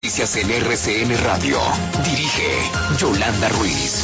noticias en RCN Radio. Dirige Yolanda Ruiz.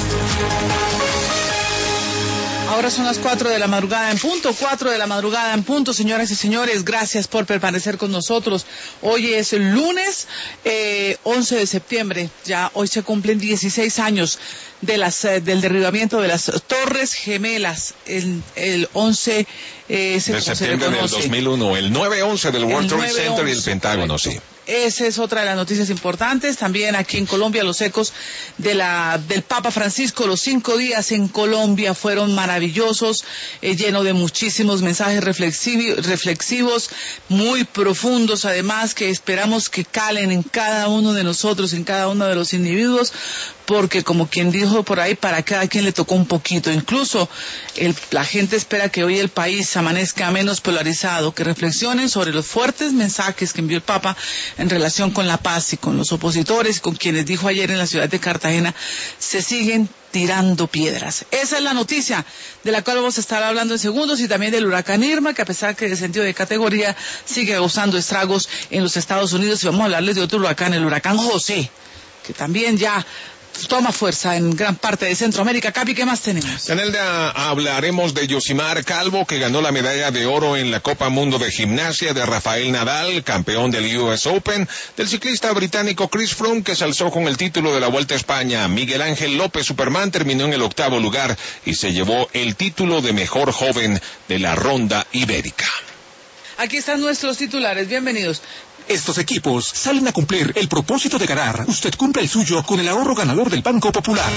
Ahora son las 4 de la madrugada en punto, 4 de la madrugada en punto, señoras y señores, gracias por permanecer con nosotros. Hoy es el lunes 11 de septiembre, ya hoy se cumplen 16 años del derribamiento de las Torres Gemelas, el 11 de septiembre del 2001, el 9/11 del World Trade Center y el Pentágono, sí. Esa es otra de las noticias importantes. También aquí en Colombia, los ecos del Papa Francisco, los 5 días en Colombia fueron maravillosos, lleno de muchísimos mensajes reflexivos, muy profundos, además, que esperamos que calen en cada uno de nosotros, en cada uno de los individuos, porque como quien dijo por ahí, para cada quien le tocó un poquito. Incluso la gente espera que hoy el país amanezca menos polarizado, que reflexionen sobre los fuertes mensajes que envió el Papa en relación con la paz y con los opositores, con quienes dijo ayer en la ciudad de Cartagena, se siguen tirando piedras. Esa es la noticia de la cual vamos a estar hablando en segundos, y también del huracán Irma, que a pesar que descendió de categoría, sigue causando estragos en los Estados Unidos. Y vamos a hablarles de otro huracán, el huracán José, que también ya toma fuerza en gran parte de Centroamérica. Capi, ¿qué más tenemos? En el día hablaremos de Yosimar Calvo, que ganó la medalla de oro en la Copa Mundo de Gimnasia, de Rafael Nadal, campeón del US Open, del ciclista británico Chris Froome, que se alzó con el título de la Vuelta a España. Miguel Ángel López Superman terminó en el 8º lugar y se llevó el título de mejor joven de la Ronda Ibérica. Aquí están nuestros titulares, bienvenidos. Estos equipos salen a cumplir el propósito de ganar. Usted cumple el suyo con el ahorro ganador del Banco Popular.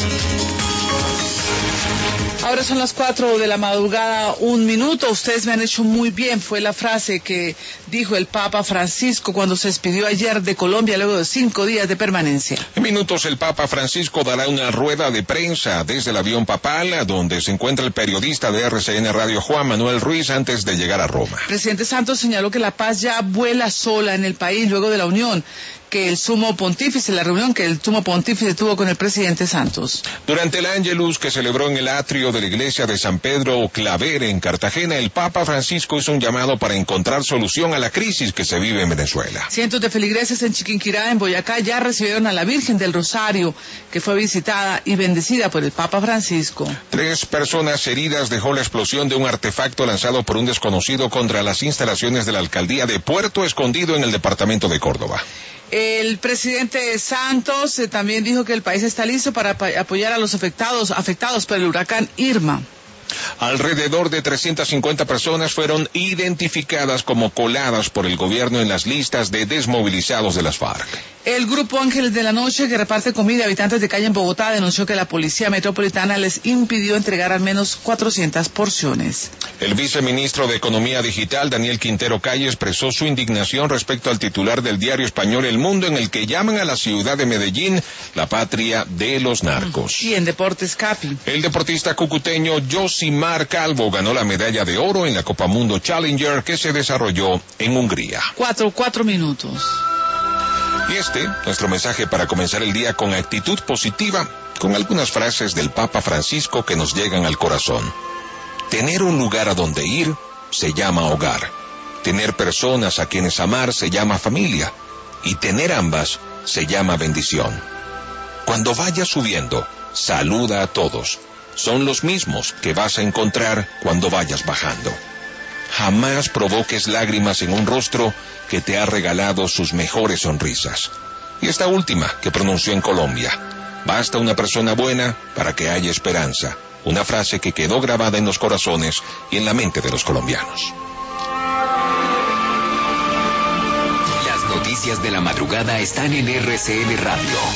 Ahora son las 4 de la madrugada, 1 minuto. Ustedes me han hecho muy bien. Fue la frase que dijo el Papa Francisco cuando se despidió ayer de Colombia luego de 5 días de permanencia. En minutos el Papa Francisco dará una rueda de prensa desde el avión papal, donde se encuentra el periodista de RCN Radio Juan Manuel Ruiz, antes de llegar a Roma. El presidente Santos señaló que la paz ya vuela sola en el país luego de la unión que el sumo pontífice, la reunión que el sumo pontífice tuvo con el presidente Santos. Durante el Ángelus que celebró en el atrio de la iglesia de San Pedro Claver en Cartagena, el Papa Francisco hizo un llamado para encontrar solución a la crisis que se vive en Venezuela. Cientos de feligreses en Chiquinquirá, en Boyacá, ya recibieron a la Virgen del Rosario, que fue visitada y bendecida por el Papa Francisco. 3 personas heridas dejó la explosión de un artefacto lanzado por un desconocido contra las instalaciones de la alcaldía de Puerto Escondido en el departamento de Córdoba. El presidente Santos también dijo que el país está listo para apoyar a los afectados por el huracán Irma. Alrededor de 350 personas fueron identificadas como coladas por el gobierno en las listas de desmovilizados de las FARC. El Grupo Ángeles de la Noche, que reparte comida a habitantes de calle en Bogotá, denunció que la Policía Metropolitana les impidió entregar al menos 400 porciones. El viceministro de Economía Digital, Daniel Quintero Calle, expresó su indignación respecto al titular del diario español El Mundo, en el que llaman a la ciudad de Medellín la patria de los narcos. Y en deportes, Capi. El deportista cucuteño Yosimar Calvo ganó la medalla de oro en la Copa Mundo Challenger, que se desarrolló en Hungría. 4 minutos. Y nuestro mensaje para comenzar el día con actitud positiva, con algunas frases del Papa Francisco que nos llegan al corazón. Tener un lugar a donde ir se llama hogar. Tener personas a quienes amar se llama familia. Y tener ambas se llama bendición. Cuando vayas subiendo, saluda a todos. Son los mismos que vas a encontrar cuando vayas bajando. Jamás provoques lágrimas en un rostro que te ha regalado sus mejores sonrisas. Y esta última que pronunció en Colombia. Basta una persona buena para que haya esperanza. Una frase que quedó grabada en los corazones y en la mente de los colombianos. Las noticias de la madrugada están en RCN Radio.